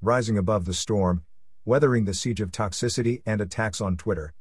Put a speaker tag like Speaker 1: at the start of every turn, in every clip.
Speaker 1: rising above the storm, weathering the siege of toxicity and attacks on Twitter.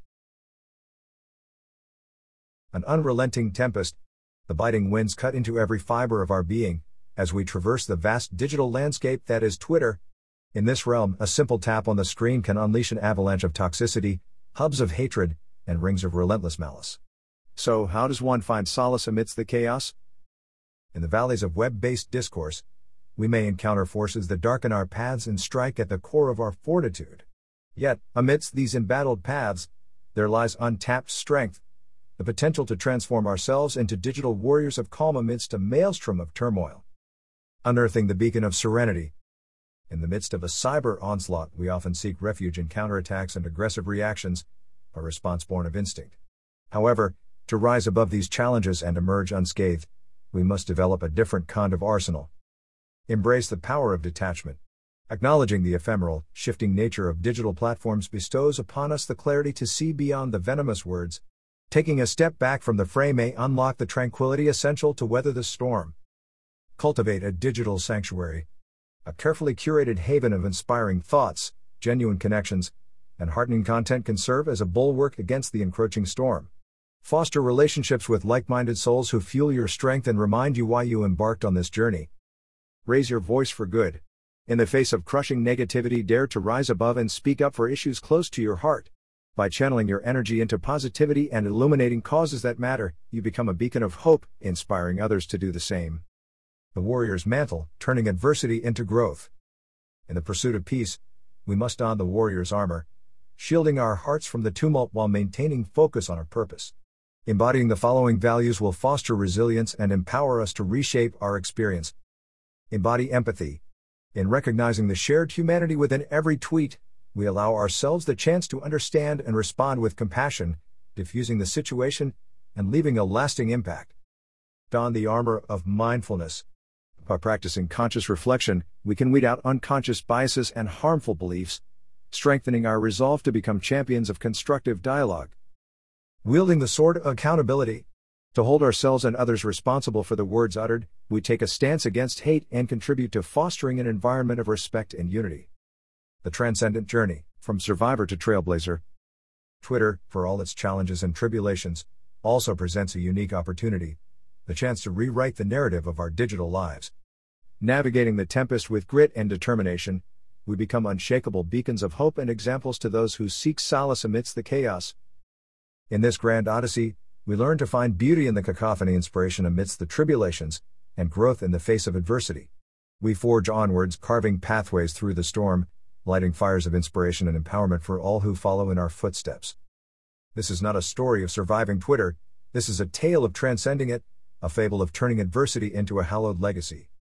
Speaker 1: An unrelenting tempest, the biting winds cut into every fiber of our being, as we traverse the vast digital landscape that is Twitter. In this realm, a simple tap on the screen can unleash an avalanche of toxicity, hubs of hatred, and rings of relentless malice. So, how does one find solace amidst the chaos? In the valleys of web-based discourse, we may encounter forces that darken our paths and strike at the core of our fortitude. Yet, amidst these embattled paths, there lies untapped strength, the potential to transform ourselves into digital warriors of calm amidst a maelstrom of turmoil. Unearthing the beacon of serenity. In the midst of a cyber onslaught, we often seek refuge in counterattacks and aggressive reactions, a response born of instinct. However, to rise above these challenges and emerge unscathed, we must develop a different kind of arsenal. Embrace the power of detachment. Acknowledging the ephemeral, shifting nature of digital platforms bestows upon us the clarity to see beyond the venomous words. Taking a step back from the fray may unlock the tranquility essential to weather the storm. Cultivate a digital sanctuary. A carefully curated haven of inspiring thoughts, genuine connections, and heartening content can serve as a bulwark against the encroaching storm. Foster relationships with like-minded souls who fuel your strength and remind you why you embarked on this journey. Raise your voice for good. In the face of crushing negativity, dare to rise above and speak up for issues close to your heart. By channeling your energy into positivity and illuminating causes that matter, you become a beacon of hope, inspiring others to do the same. The warrior's mantle, turning adversity into growth. In the pursuit of peace, we must don the warrior's armor, shielding our hearts from the tumult while maintaining focus on our purpose. Embodying the following values will foster resilience and empower us to reshape our experience. Embody empathy. In recognizing the shared humanity within every tweet, we allow ourselves the chance to understand and respond with compassion, diffusing the situation and leaving a lasting impact. Don the armor of mindfulness. By practicing conscious reflection, we can weed out unconscious biases and harmful beliefs, strengthening our resolve to become champions of constructive dialogue. Wielding the sword of accountability. To hold ourselves and others responsible for the words uttered, we take a stance against hate and contribute to fostering an environment of respect and unity. The transcendent journey, from survivor to trailblazer. Twitter, for all its challenges and tribulations, also presents a unique opportunity, the chance to rewrite the narrative of our digital lives. Navigating the tempest with grit and determination, we become unshakable beacons of hope and examples to those who seek solace amidst the chaos. In this grand odyssey, we learn to find beauty in the cacophony, inspiration amidst the tribulations, and growth in the face of adversity. We forge onwards, carving pathways through the storm, lighting fires of inspiration and empowerment for all who follow in our footsteps. This is not a story of surviving Twitter, this is a tale of transcending it, a fable of turning adversity into a hallowed legacy.